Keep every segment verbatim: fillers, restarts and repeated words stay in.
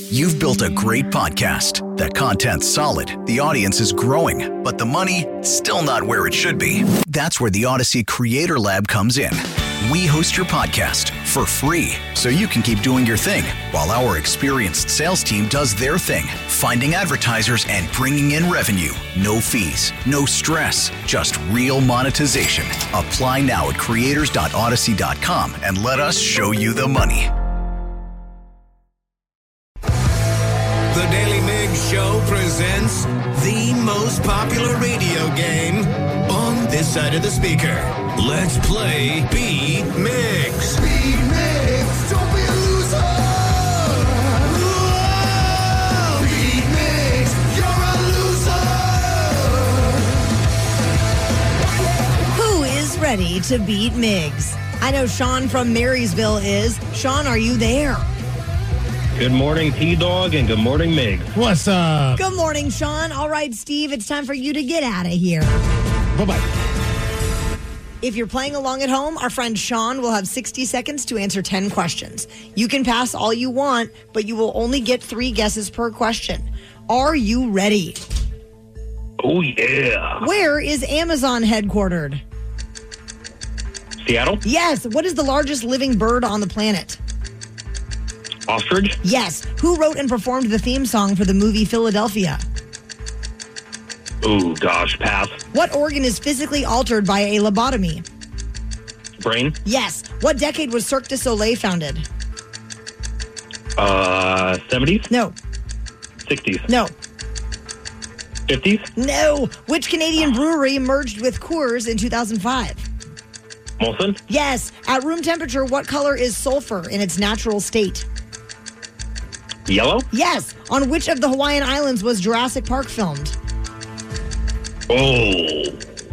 You've built a great podcast. The content's solid, the audience is growing, but the money, still not where it should be. That's where the Odyssey Creator Lab comes in. We host your podcast for free, so you can keep doing your thing, while our experienced sales team does their thing, finding advertisers and bringing in revenue. No fees, no stress, just real monetization. Apply now at creators dot odyssey dot com and let us show you the money. The Daily Migs Show presents the most popular radio game on this side of the speaker. Let's play Beat Migs. Beat Migs, don't be a loser. Whoa! Beat Migs, you're a loser. Who is ready to beat Migs? I know Sean from Marysville is. Sean, are you there? Good morning, T-Dog, and good morning, Migs. What's up? Good morning, Sean. All right, Steve, it's time for you to get out of here. Bye-bye. If you're playing along at home, our friend Sean will have sixty seconds to answer ten questions. You can pass all you want, but you will only get three guesses per question. Are you ready? Oh, yeah. Where is Amazon headquartered? Seattle? Yes. What is the largest living bird on the planet? Ostrich? Yes. Who wrote and performed the theme song for the movie Philadelphia? Oh, gosh, pass. What organ is physically altered by a lobotomy? Brain? Yes. What decade was Cirque du Soleil founded? Uh, seventies? No. sixties? No. fifties? No. Which Canadian brewery merged with Coors in two thousand five? Molson? Yes. At room temperature, what color is sulfur in its natural state? Yellow? Yes. On which of the Hawaiian Islands was Jurassic Park filmed? Oh.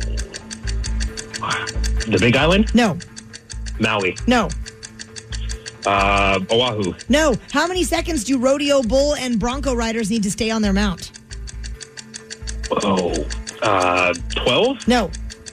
The Big Island? No. Maui? No. Uh, Oahu? No. How many seconds do rodeo bull and bronco riders need to stay on their mount? Oh. Uh, twelve? No.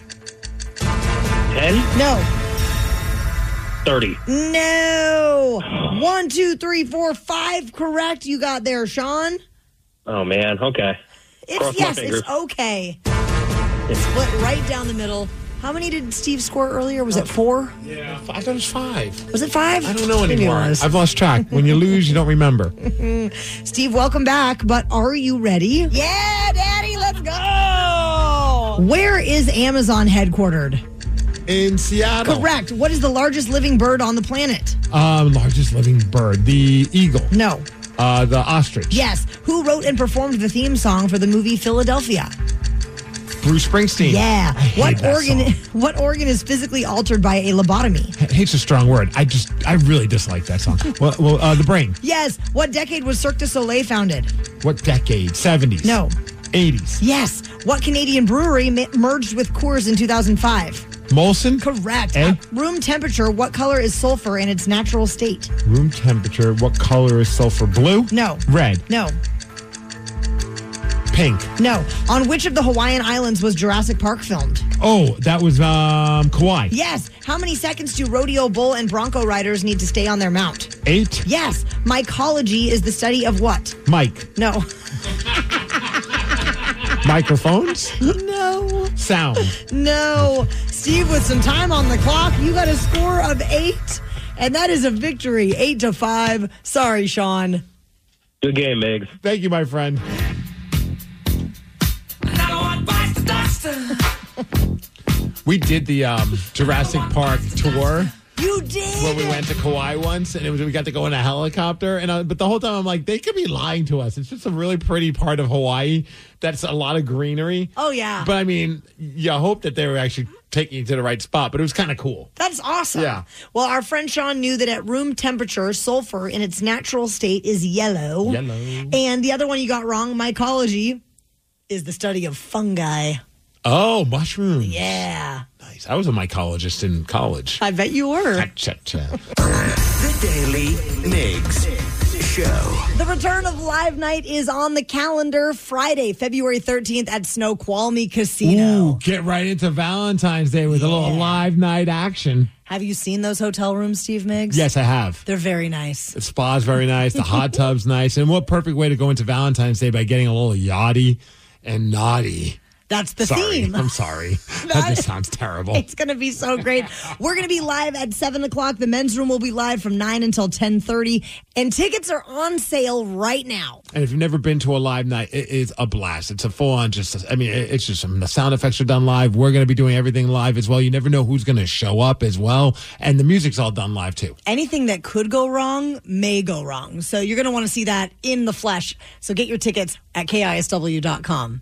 ten? No. thirty? No. One, two, three, four, five. Correct. You got there, Sean. Oh, man. Okay. It's Cross my yes, fingers. it's okay. It's split right down the middle. How many did Steve score earlier? Was it four? Yeah, I thought it was five. Was it five? I don't know Maybe it anymore. was. I've lost track. When you lose, you don't remember. Steve, welcome back. But are you ready? Yeah, Daddy, let's go. Where is Amazon headquartered? In Seattle. Correct. What is the largest living bird on the planet? Um, largest living bird. The eagle. No. Uh, the ostrich. Yes. Who wrote and performed the theme song for the movie Philadelphia? Bruce Springsteen. Yeah. I hate What that organ? song. What organ is physically altered by a lobotomy? H- Hate's a strong word. I just, I really dislike that song. well, well uh, the brain. Yes. What decade was Cirque du Soleil founded? What decade? seventies. No. eighties. Yes. What Canadian brewery ma- merged with Coors in two thousand five? Molson. Correct. Eh? At room temperature, what color is sulfur in its natural state? Room temperature. What color is sulfur? Blue? No. Red. No. Pink. No. On which of the Hawaiian Islands was Jurassic Park filmed? Oh, that was um Kauai. Yes. How many seconds do rodeo bull and bronco riders need to stay on their mount? Eight. Yes. Mycology is the study of what? Mike. No. Microphones. No. Sound. No. Steve, with some time on the clock, you got a score of eight, and that is a victory, eight to five. Sorry, Sean. Good game, Migs. Thank you, my friend. We did the um, Jurassic Park tour You did. where we went to Kauai once, and it was we got to go in a helicopter. And I, but the whole time I'm like, they could be lying to us. It's just a really pretty part of Hawaii that's a lot of greenery. Oh, yeah. But I mean, you hope that they were actually taking you to the right spot. But it was kind of cool. That's awesome. Yeah. Well, our friend Sean knew that at room temperature, sulfur in its natural state is yellow. Yellow. And the other one you got wrong, mycology, is the study of fungi. Oh, mushrooms. Yeah. Nice. I was a mycologist in college. I bet you were. Cha-cha. The Daily Migs Migs Show. The return of Live Night is on the calendar Friday, February thirteenth at Snoqualmie Casino. Ooh, get right into Valentine's Day with yeah. a little live night action. Have you seen those hotel rooms, Steve Miggs? Yes, I have. They're very nice. The spa's very nice. The hot tub's nice. And what perfect way to go into Valentine's Day by getting a little yachty and naughty. That's the sorry, theme. I'm sorry. That just sounds terrible. It's going to be so great. We're going to be live at seven o'clock. The men's room will be live from nine until ten thirty. And tickets are on sale right now. And if you've never been to a live night, it is a blast. It's a full-on just, I mean, it's just, the sound effects are done live. We're going to be doing everything live as well. You never know who's going to show up as well. And the music's all done live, too. Anything that could go wrong may go wrong. So you're going to want to see that in the flesh. So get your tickets at K I S W dot com.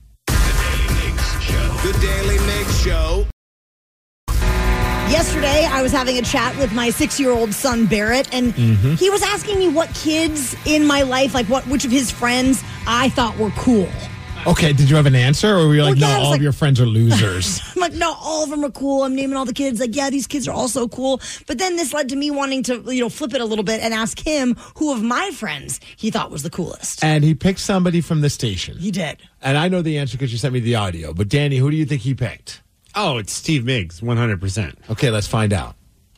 The Daily Migs Show. Yesterday, I was having a chat with my six-year-old son, Barrett, and mm-hmm. he was asking me what kids in my life, like what, which of his friends I thought were cool. Okay, did you have an answer, or were you like, well, yeah, no, all like, of your friends are losers? I'm like, no, all of them are cool. I'm naming all the kids. Like, yeah, these kids are also cool. But then this led to me wanting to, you know, flip it a little bit and ask him who of my friends he thought was the coolest. And he picked somebody from the station. He did. And I know the answer because you sent me the audio. But Danny, who do you think he picked? Oh, it's Steve Miggs, one hundred percent. Okay, let's find out.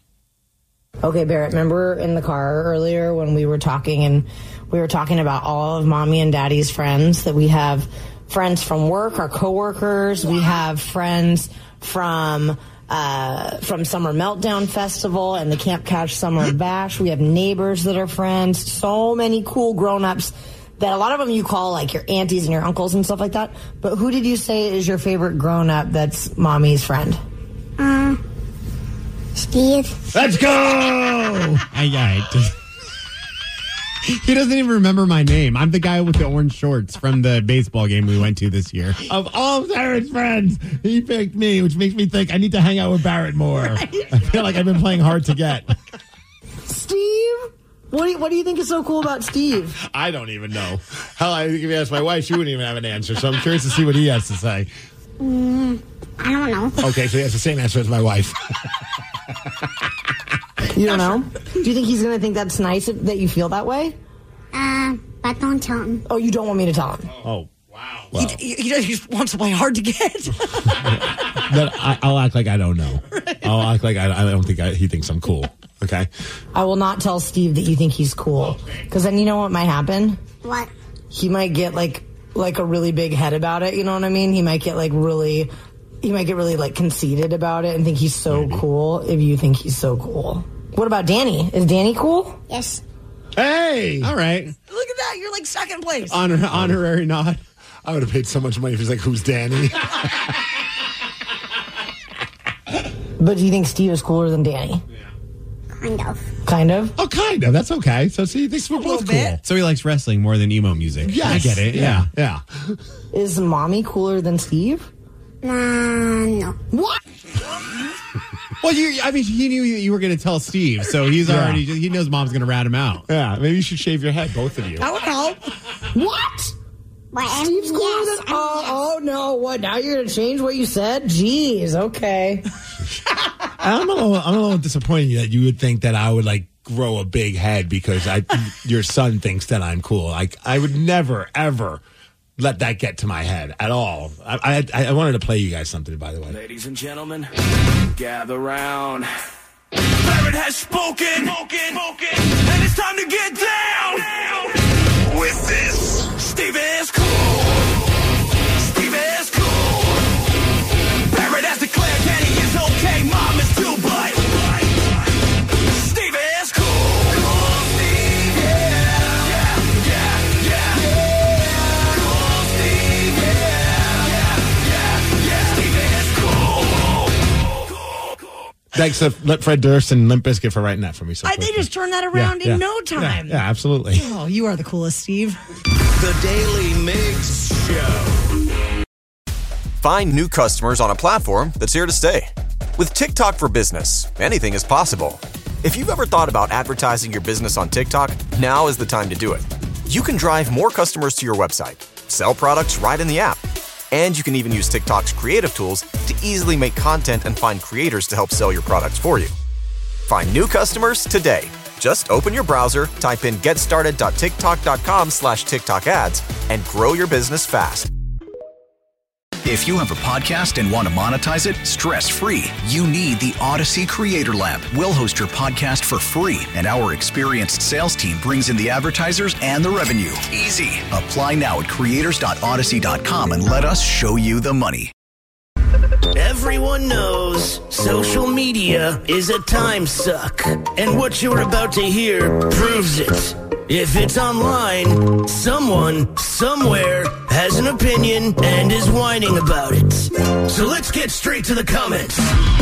Okay, Barrett, remember in the car earlier when we were talking and we were talking about all of Mommy and Daddy's friends, that we have friends from work, our coworkers, we have friends from uh, from Summer Meltdown Festival and the Camp Couch Summer Bash. We have neighbors that are friends, so many cool grown-ups that a lot of them you call like your aunties and your uncles and stuff like that. But who did you say is your favorite grown-up that's Mommy's friend? Um, Steve. Let's go! I got it. He doesn't even remember my name. I'm the guy with the orange shorts from the baseball game we went to this year. Of all Barrett's friends, he picked me, which makes me think I need to hang out with Barrett more. Right. I feel like I've been playing hard to get. Steve? What do, you, what do you think is so cool about Steve? I don't even know. Hell, I think if you asked my wife, she wouldn't even have an answer. So I'm curious to see what he has to say. Mm, I don't know. Okay, so he has the same answer as my wife. You don't know? Do you think he's going to think that's nice that you feel that way? Uh, but don't tell him. Oh, you don't want me to tell him? Oh, wow. Well. He, he, he just wants to play hard to get. But I, I'll act like I don't know. Right. I'll act like I, I don't think I, he thinks I'm cool. Okay? I will not tell Steve that you think he's cool. Because then you know what might happen? What? He might get like like a really big head about it. You know what I mean? He might get like really... He might get really like conceited about it and think he's so Maybe. cool if you think he's so cool. What about Danny? Is Danny cool? Yes. Hey! All right. Look at that. You're like second place. Honor, honorary nod. I would have paid so much money if he's like, who's Danny? But do you think Steve is cooler than Danny? Yeah. Kind of. Kind of? Oh, kind of. That's okay. So see, he thinks we're both cool. Bit. So he likes wrestling more than emo music. Yes. I get it. Yeah. Yeah. Is Mommy cooler than Steve? Uh, no. What? Well, you, I mean, he knew you were going to tell Steve, so he's yeah. already, he knows Mom's going to rat him out. Yeah, maybe you should shave your head, both of you. That would help. What? Well, Steve's cooler yes, than, oh, oh, no, what, now you're going to change what you said? Jeez, okay. I'm a little, I'm a little disappointed that you would think that I would, like, grow a big head because I, your son thinks that I'm cool. Like, I would never, ever let that get to my head at all. I, I I wanted to play you guys something, by the way. Ladies and gentlemen, gather round. Barrett has spoken, spoken, spoken, and it's time to get down. With this, Steve is cool. Steve is cool. Barrett has declared that he is okay. Mom is too, but Steve is cool. Cool Steve, yeah, yeah, yeah, yeah. Thanks to Fred Durst and Limp Bizkit for writing that for me. So I, they just turned that around yeah, in yeah, no time. Yeah, yeah, absolutely. Oh, you are the coolest, Steve. The Daily Migs Show. Find new customers on a platform that's here to stay. With TikTok for Business, anything is possible. If you've ever thought about advertising your business on TikTok, now is the time to do it. You can drive more customers to your website, sell products right in the app, and you can even use TikTok's creative tools to easily make content and find creators to help sell your products for you. Find new customers today Just open your browser, type in getstarted.tiktok.com slash TikTok ads, and grow your business fast. If you have a podcast and want to monetize it stress-free, you need the Odyssey Creator Lab. We'll host your podcast for free, and our experienced sales team brings in the advertisers and the revenue. Easy. Apply now at creators dot odyssey dot com and let us show you the money. Everyone knows social media is a time suck, and what you're about to hear proves it. If it's online, someone, somewhere, has an opinion and is whining about it. So let's get straight to the comments.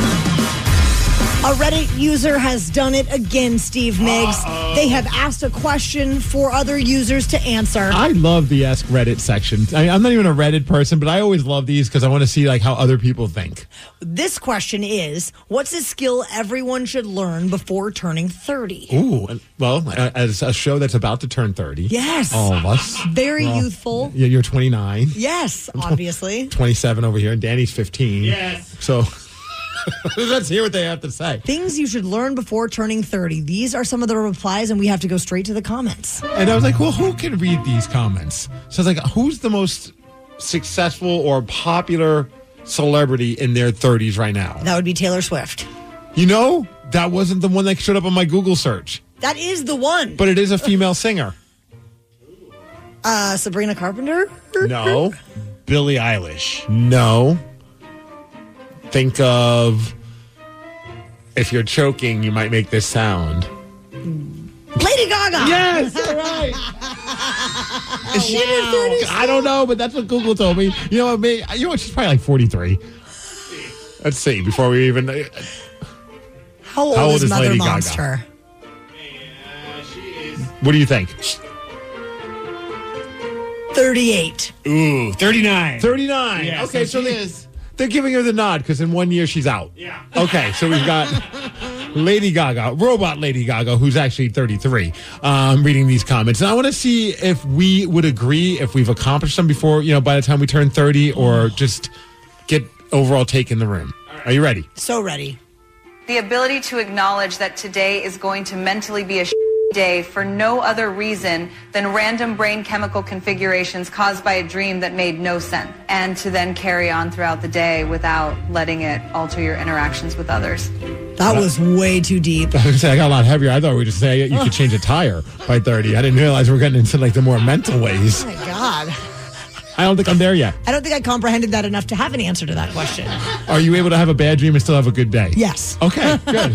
A Reddit user has done it again, Steve Miggs. Uh-oh. They have asked a question for other users to answer. I love the Ask Reddit section. I, I'm not even a Reddit person, but I always love these because I want to see like how other people think. This question is, what's a skill everyone should learn before turning thirty? Ooh, well, as a show that's about to turn thirty. Yes. All of us. Very well, youthful. Yeah, you're twenty-nine. Yes, obviously. twenty-seven over here, and Danny's fifteen. Yes. So... let's hear what they have to say. Things you should learn before turning thirty. These are some of the replies, and we have to go straight to the comments. And I was like, well, who can read these comments? So I was like, who's the most successful or popular celebrity in their thirties right now? That would be Taylor Swift. You know, that wasn't the one that showed up on my Google search. That is the one. But it is a female singer. Uh, Sabrina Carpenter? No. Billie Eilish. No. Think of, if you're choking, you might make this sound. Lady Gaga. Yes, all right. Is she in her thirties? I don't know, but that's what Google told me. You know what? Maybe, you know what? She's probably like forty-three. Let's see. Before we even. How old, How old is, is Mother Lady Monster? Yeah, she is. What do you think? thirty-eight. Ooh, thirty-nine. thirty-nine. Yeah, okay, so so, she they, is. they're giving her the nod because in one year she's out. Yeah. Okay, so we've got Lady Gaga, robot Lady Gaga, who's actually thirty-three, um, reading these comments. And I want to see if we would agree, if we've accomplished them before, you know, by the time we turn thirty, or just get overall take in the room. Right. Are you ready? So ready. The ability to acknowledge that today is going to mentally be a day for no other reason than random brain chemical configurations caused by a dream that made no sense, and to then carry on throughout the day without letting it alter your interactions with others. That was way too deep. I was gonna say, I got a lot heavier. I thought we were just saying you could change a tire by thirty. I didn't realize we're getting into like the more mental ways. Oh my God. I don't think I'm there yet. I don't think I comprehended that enough to have an answer to that question. Are you able to have a bad dream and still have a good day? Yes. Okay, good.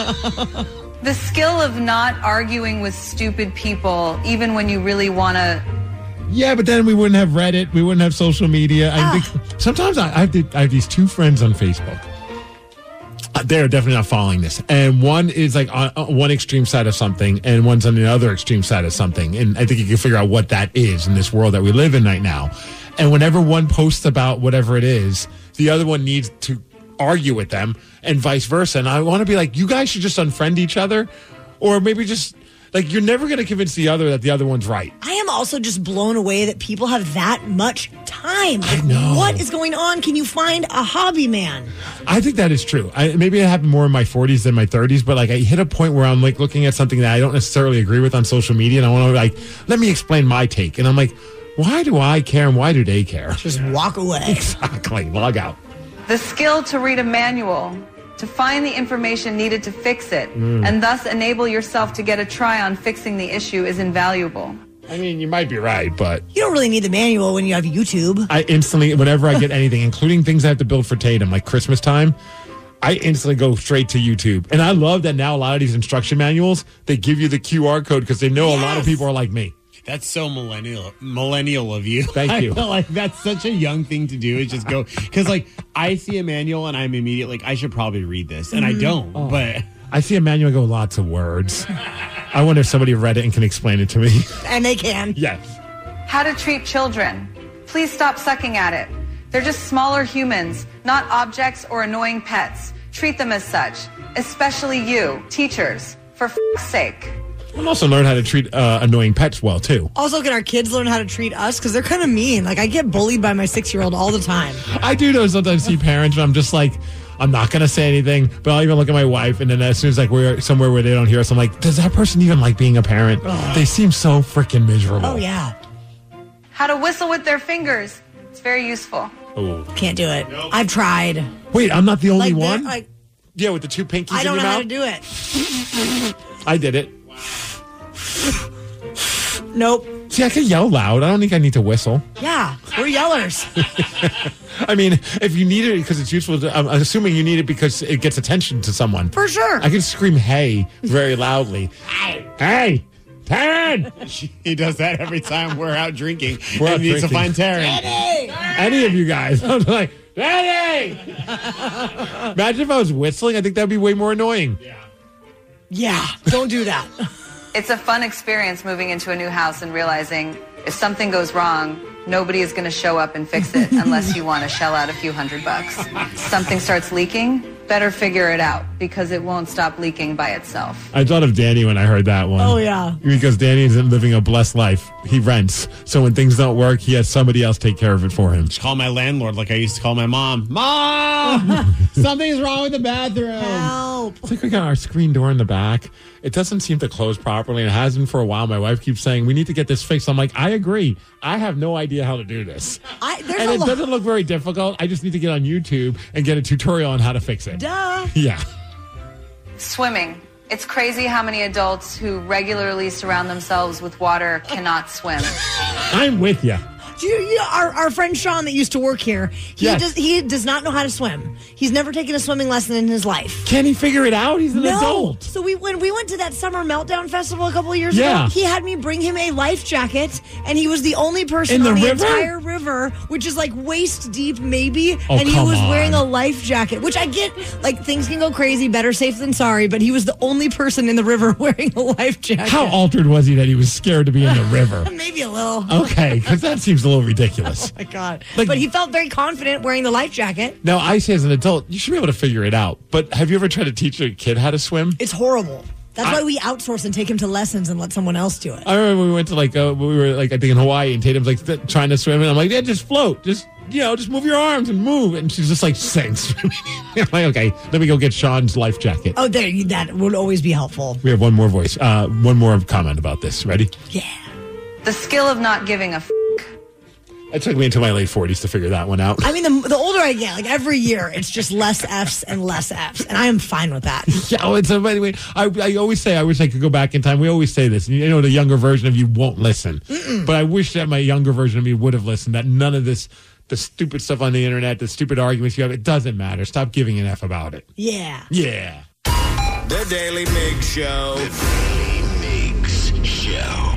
The skill of not arguing with stupid people, even when you really want to. Yeah, but then we wouldn't have Reddit. We wouldn't have social media. I Ah. think sometimes I, I, have the, I have these two friends on Facebook. Uh, They're definitely not following this. And one is like on, on one extreme side of something, and one's on the other extreme side of something. And I think you can figure out what that is in this world that we live in right now. And whenever one posts about whatever it is, the other one needs to argue with them, and vice versa. And I want to be like, you guys should just unfriend each other, or maybe just like, you're never going to convince the other that the other one's right. I am also just blown away that people have that much time. I know. What is going on? Can you find a hobby, man? I think that is true. I, maybe it happened more in my forties than my thirties, but like I hit a point where I'm like looking at something that I don't necessarily agree with on social media, and I want to like, let me explain my take. And I'm like, why do I care and why do they care? Just walk away. Exactly. Log out. The skill to read a manual, to find the information needed to fix it, Mm. and thus enable yourself to get a try on fixing the issue is invaluable. I mean, you might be right, but You don't really need the manual when you have YouTube. I instantly, whenever I get anything, including things I have to build for Tatum, like Christmas time, I instantly go straight to YouTube. And I love that now a lot of these instruction manuals, they give you the Q R code because they know Yes. a lot of people are like me. That's so millennial, millennial of you. Thank you. I feel like that's such a young thing to do. Is just go because like I see a manual and I'm immediately like I should probably read this, and I don't. Oh. But I see a manual go lots of words. I wonder if somebody read it and can explain it to me. And they can. Yes. How to treat children. Please stop sucking at it. They're just smaller humans, not objects or annoying pets. Treat them as such, especially you, teachers, for f***'s sake. We'll also learn how to treat uh, annoying pets well, too. Also, can our kids learn how to treat us? Because they're kind of mean. Like, I get bullied by my six-year-old all the time. I do, though, sometimes see parents, and I'm just like, I'm not going to say anything, but I'll even look at my wife, and then as soon as like we're somewhere where they don't hear us, I'm like, does that person even like being a parent? Oh. They seem so freaking miserable. Oh, yeah. How to whistle with their fingers. It's very useful. Oh. Can't do it. Nope. I've tried. Wait, I'm not the only like one? Like, yeah, with the two pinkies I in don't your know mouth? how to do it. I did it. Nope. See, I can yell loud. I don't think I need to whistle. Yeah, we're yellers. I mean, if you need it because it's useful, to, I'm assuming you need it because it gets attention to someone. For sure. I can scream "hey" very loudly. Hey, hey, Taryn! He does that every time we're out drinking. We're and out he needs to drinking. find Taryn. Eddie! Any of you guys. I'm like, Eddie! Imagine if I was whistling. I think that'd be way more annoying. Yeah. Yeah, don't do that. It's a fun experience moving into a new house and realizing if something goes wrong, nobody is going to show up and fix it unless you want to shell out a few hundred bucks. Something starts leaking, better figure it out because it won't stop leaking by itself. I thought of Danny when I heard that one. Oh, yeah. Because Danny isn't living a blessed life. He rents. So when things don't work, he has somebody else take care of it for him. Just call my landlord like I used to call my mom. Mom! Something's wrong with the bathroom. Help. It's like we got our screen door in the back. It doesn't seem to close properly, and it hasn't for a while. My wife keeps saying, we need to get this fixed. I'm like, I agree. I have no idea how to do this. I, there's and a it lo- doesn't look very difficult. I just need to get on YouTube and get a tutorial on how to fix it. Duh. Yeah. Swimming. It's crazy how many adults who regularly surround themselves with water cannot swim. I'm with you. Do you, you our, our friend Sean that used to work here, he Yes. does he does not know how to swim. He's never taken a swimming lesson in his life. Can he figure it out? He's an No. adult. So we when we went to that summer meltdown festival a couple of years Yeah. ago, he had me bring him a life jacket, and he was the only person In the on the river? entire river, which is like waist deep maybe, Oh, and he come was wearing on. a life jacket, which I get, like things can go crazy, better safe than sorry, but he was the only person in the river wearing a life jacket. How altered was he that he was scared to be in the river? Maybe a little. Okay, because that seems a little ridiculous. Oh my God. Like- but he felt very confident wearing the life jacket. Now, I say as an adult, you should be able to figure it out. But have you ever tried to teach a kid how to swim? It's horrible. That's I- why we outsource and take him to lessons and let someone else do it. I remember we went to like, uh, we were like, I think in Hawaii, and Tatum's like th- trying to swim, and I'm like, yeah, just float. Just, you know, just move your arms and move. And she's just like, sinks. I'm like, okay, let me go get Sean's life jacket. Oh, there, you- that would always be helpful. We have one more voice, uh, one more comment about this. Ready? Yeah. The skill of not giving a f***. It took me into my late forties to figure that one out. I mean, the, the older I get, like every year, it's just less F's and less F's, and I am fine with that. Yeah, oh, it's a, anyway, I, I always say I wish I could go back in time. We always say this. You know, the younger version of you won't listen. Mm-mm. But I wish that my younger version of me would have listened, that none of this, the stupid stuff on the internet, the stupid arguments you have, it doesn't matter. Stop giving an F about it. Yeah. Yeah. The Daily Mig Show. The Daily Migs Show.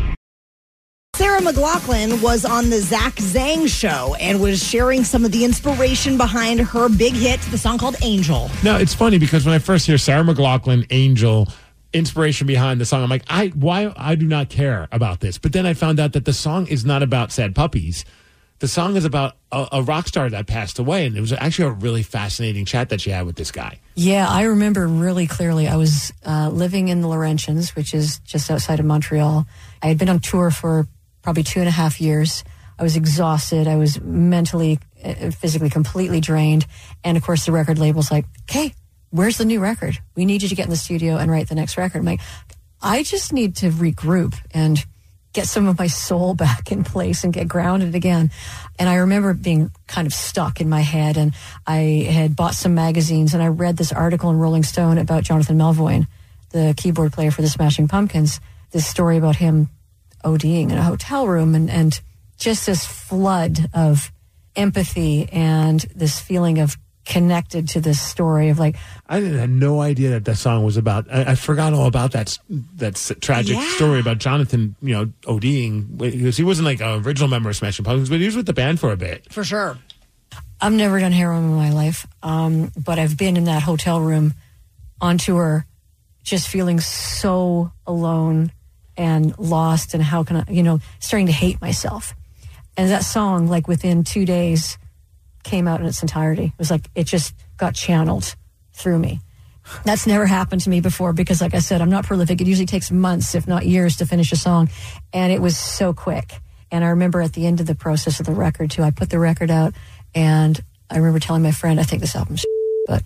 Sarah McLachlan was on the Zach Zang show and was sharing some of the inspiration behind her big hit, the song called Angel. Now, it's funny because when I first hear Sarah McLachlan, Angel, inspiration behind the song, I'm like, I why I do not care about this. But then I found out that the song is not about sad puppies. The song is about a, a rock star that passed away, and it was actually a really fascinating chat that she had with this guy. Yeah, I remember really clearly. I was uh, living in the Laurentians, which is just outside of Montreal. I had been on tour for probably two and a half years. I was exhausted. I was mentally, uh, physically completely drained. And of course, the record label's like, okay, where's the new record? We need you to get in the studio and write the next record. I'm like, I just need to regroup and get some of my soul back in place and get grounded again. And I remember being kind of stuck in my head. And I had bought some magazines and I read this article in Rolling Stone about Jonathan Melvoin, the keyboard player for the Smashing Pumpkins, this story about him ODing in a hotel room, and, and just this flood of empathy and this feeling of connected to this story of like, I had no idea that that song was about. I, I forgot all about that that s- tragic Yeah. story about Jonathan, you know, ODing, because he wasn't like an original member of Smashing Pumpkins, but he was with the band for a bit. For sure. I've never done heroin in my life, um, but I've been in that hotel room on tour just feeling so alone and lost, and how can I, you know, starting to hate myself. And that song, like within two days, came out in its entirety. It was like, it just got channeled through me. That's never happened to me before because, like I said, I'm not prolific. It usually takes months, if not years, to finish a song. And it was so quick. And I remember at the end of the process of the record, too, I put the record out, and I remember telling my friend, I think this album's but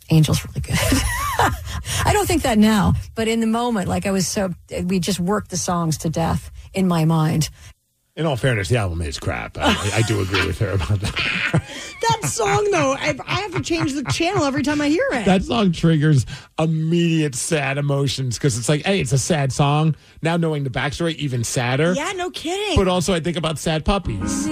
Angel's really good. I don't think that now, but in the moment, like I was so, we just worked the songs to death in my mind. In all fairness, the album is crap. I, I do agree with her about that. That song, though, I, I have to change the channel every time I hear it. That song triggers immediate sad emotions because it's like, hey, it's a sad song. Now knowing the backstory, even sadder. Yeah, no kidding. But also, I think about sad puppies.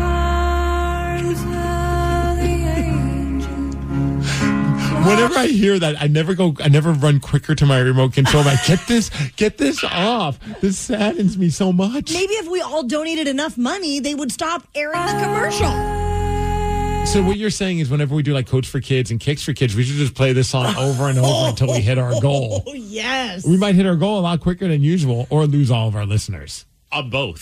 Whenever I hear that, I never go. I never run quicker to my remote control. I'm like, get this, get this off. This saddens me so much. Maybe if we all donated enough money, they would stop airing the commercial. So what you're saying is, whenever we do like Coach for Kids and Kicks for Kids, we should just play this song over and over until we hit our goal. Oh yes, we might hit our goal a lot quicker than usual, or lose all of our listeners. Uh, both.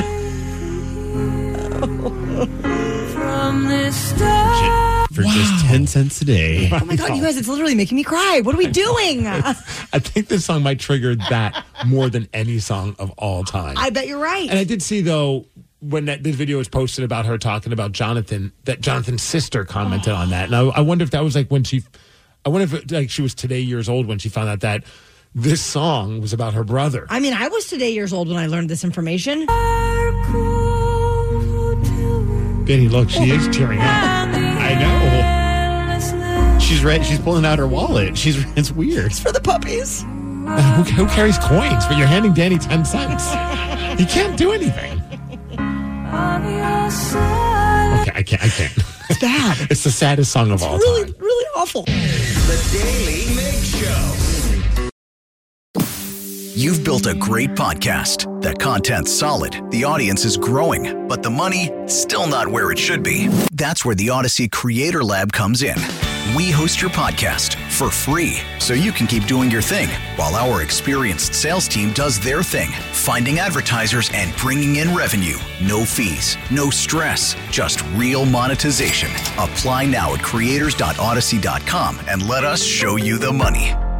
From this start. For wow. just ten cents a day. Oh my God, you guys, it's literally making me cry. What are we doing? I think this song might trigger that more than any song of all time. I bet you're right. And I did see, though, when that this video was posted about her talking about Jonathan, that Jonathan's sister commented oh. on that. And I, I wonder if that was like when she, I wonder if it, like she was today years old when she found out that this song was about her brother. I mean, I was today years old when I learned this information. Benny, look, she is tearing up. I know. She's ready. She's pulling out her wallet. She's. It's weird. It's for the puppies. Uh, who, who carries coins? But you're handing Danny ten cents. He can't do anything. Okay, I can't. I can't. It's bad. It's the saddest song of it's all really, time. Really awful. The Daily Mig Show. You've built a great podcast. The content's solid, the audience is growing, but the money, still not where it should be. That's where the Odyssey Creator Lab comes in. We host your podcast for free, so you can keep doing your thing, while our experienced sales team does their thing, finding advertisers and bringing in revenue. No fees, no stress, just real monetization. Apply now at creators dot odyssey dot com and let us show you the money.